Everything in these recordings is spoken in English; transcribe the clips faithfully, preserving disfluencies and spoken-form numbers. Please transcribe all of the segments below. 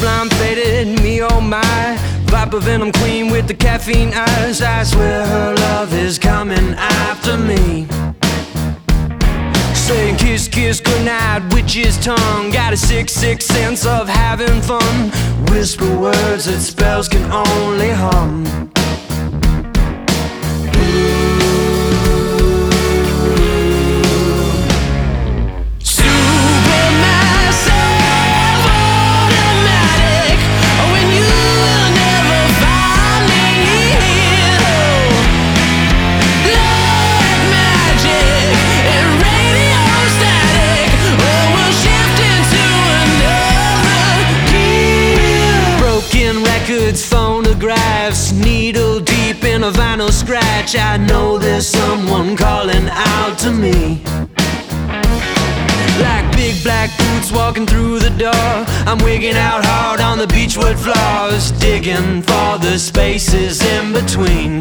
flying faded, me oh my. Viper venom queen with the caffeine eyes. I swear her love is coming after me. Saying kiss, kiss, goodnight, witch's tongue. Got a sick, sick sense of having fun. Whisper words that spells can only hum. Records, phonographs, needle deep in a vinyl scratch. I know there's someone calling out to me. Like big black boots walking through the door, I'm wigging out hard on the beechwood floors, digging for the spaces in between.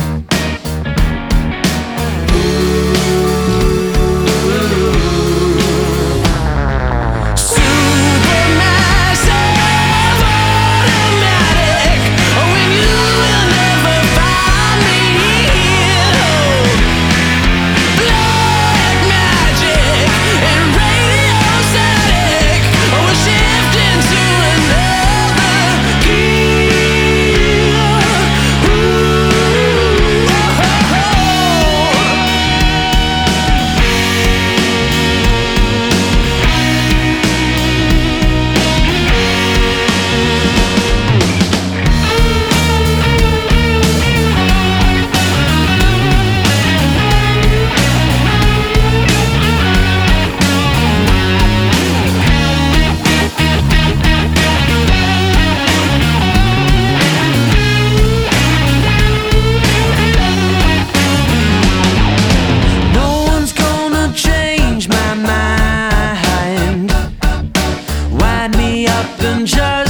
Just